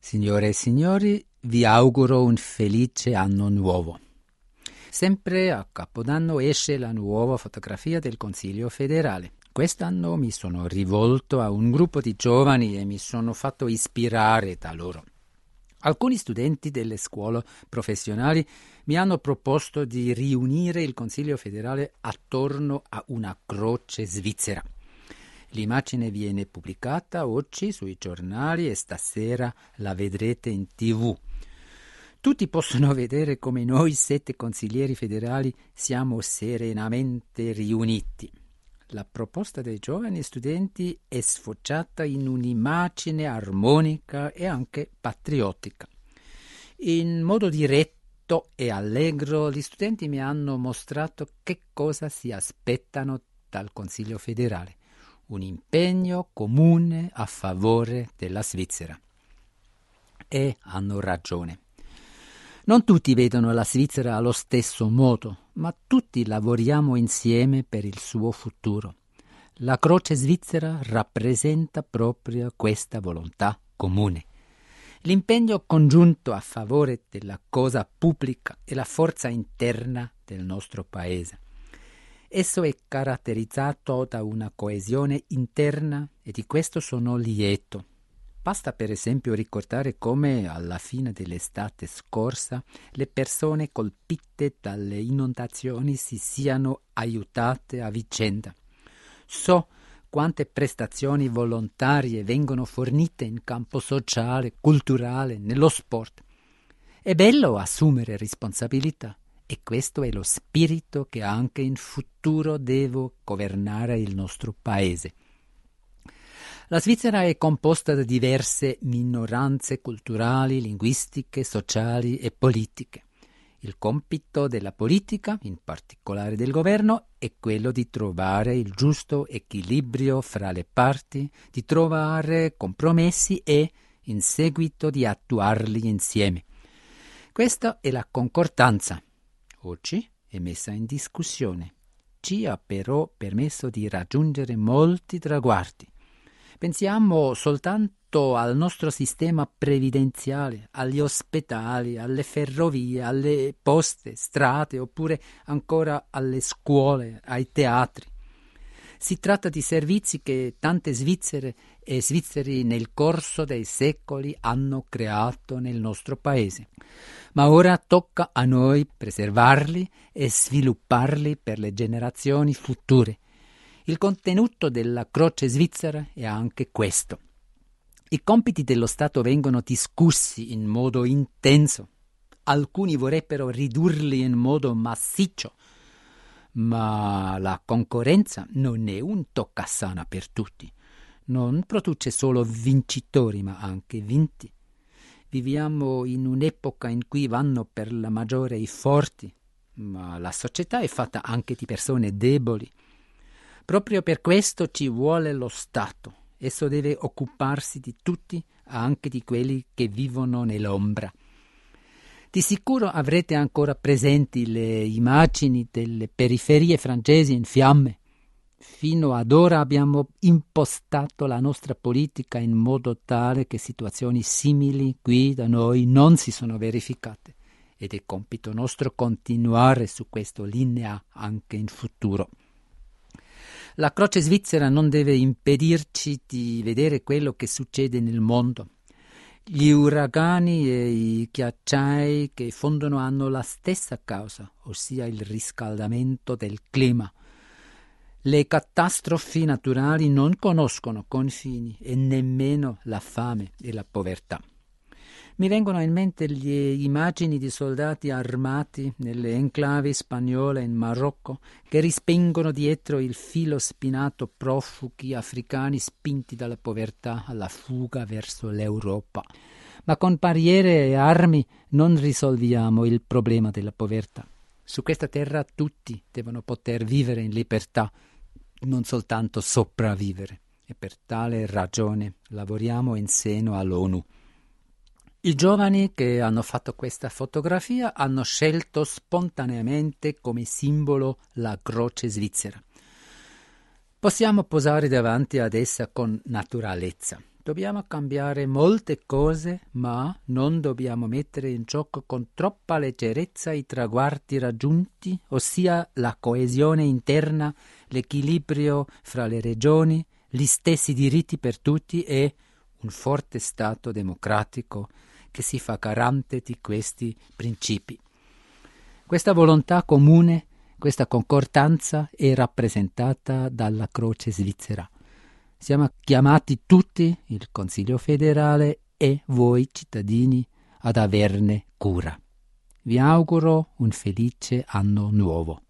Signore e signori, vi auguro un felice anno nuovo. Sempre a Capodanno esce la nuova fotografia del Consiglio federale. Quest'anno mi sono rivolto a un gruppo di giovani e mi sono fatto ispirare da loro. Alcuni studenti delle scuole professionali mi hanno proposto di riunire il Consiglio federale attorno a una croce svizzera. L'immagine viene pubblicata oggi sui giornali e stasera la vedrete in TV. Tutti possono vedere come noi 7 consiglieri federali siamo serenamente riuniti. La proposta dei giovani studenti è sfociata in un'immagine armonica e anche patriottica. In modo diretto e allegro, gli studenti mi hanno mostrato che cosa si aspettano dal Consiglio federale. Un impegno comune a favore della Svizzera. E hanno ragione. Non tutti vedono la Svizzera allo stesso modo, ma tutti lavoriamo insieme per il suo futuro. La croce svizzera rappresenta proprio questa volontà comune. L'impegno congiunto a favore della cosa pubblica e la forza interna del nostro paese. Esso è caratterizzato da una coesione interna e di questo sono lieto. Basta per esempio ricordare come alla fine dell'estate scorsa le persone colpite dalle inondazioni si siano aiutate a vicenda. So quante prestazioni volontarie vengono fornite in campo sociale, culturale, nello sport. È bello assumere responsabilità. E questo è lo spirito che anche in futuro deve governare il nostro paese. La Svizzera è composta da diverse minoranze culturali, linguistiche, sociali e politiche. Il compito della politica, in particolare del governo, è quello di trovare il giusto equilibrio fra le parti, di trovare compromessi e, in seguito, di attuarli insieme. Questa è la concordanza. Oggi è messa in discussione. Ci ha però permesso di raggiungere molti traguardi. Pensiamo soltanto al nostro sistema previdenziale, agli ospedali, alle ferrovie, alle poste, strade oppure ancora alle scuole, ai teatri. Si tratta di servizi che tante svizzere e svizzeri nel corso dei secoli hanno creato nel nostro paese. Ma ora tocca a noi preservarli e svilupparli per le generazioni future. Il contenuto della croce svizzera è anche questo. I compiti dello Stato vengono discussi in modo intenso. Alcuni vorrebbero ridurli in modo massiccio. Ma la concorrenza non è un toccasana per tutti. Non produce solo vincitori, ma anche vinti. Viviamo in un'epoca in cui vanno per la maggiore i forti, ma la società è fatta anche di persone deboli. Proprio per questo ci vuole lo Stato. Esso deve occuparsi di tutti, anche di quelli che vivono nell'ombra. Di sicuro avrete ancora presenti le immagini delle periferie francesi in fiamme. Fino ad ora abbiamo impostato la nostra politica in modo tale che situazioni simili qui da noi non si sono verificate ed è compito nostro continuare su questa linea anche in futuro. La croce svizzera non deve impedirci di vedere quello che succede nel mondo. Gli uragani e i ghiacciai che fondono hanno la stessa causa, ossia il riscaldamento del clima. Le catastrofi naturali non conoscono confini e nemmeno la fame e la povertà. Mi vengono in mente le immagini di soldati armati nelle enclavi spagnole in Marocco che rispingono dietro il filo spinato profughi africani spinti dalla povertà alla fuga verso l'Europa. Ma con barriere e armi non risolviamo il problema della povertà. Su questa terra tutti devono poter vivere in libertà, non soltanto sopravvivere. E per tale ragione lavoriamo in seno all'ONU. I giovani che hanno fatto questa fotografia hanno scelto spontaneamente come simbolo la croce svizzera. Possiamo posare davanti ad essa con naturalezza. Dobbiamo cambiare molte cose, ma non dobbiamo mettere in gioco con troppa leggerezza i traguardi raggiunti, ossia la coesione interna, l'equilibrio fra le regioni, gli stessi diritti per tutti e un forte Stato democratico che si fa garante di questi principi. Questa volontà comune, questa concordanza è rappresentata dalla Croce Svizzera. Siamo chiamati tutti, il Consiglio federale e voi cittadini, ad averne cura. Vi auguro un felice anno nuovo.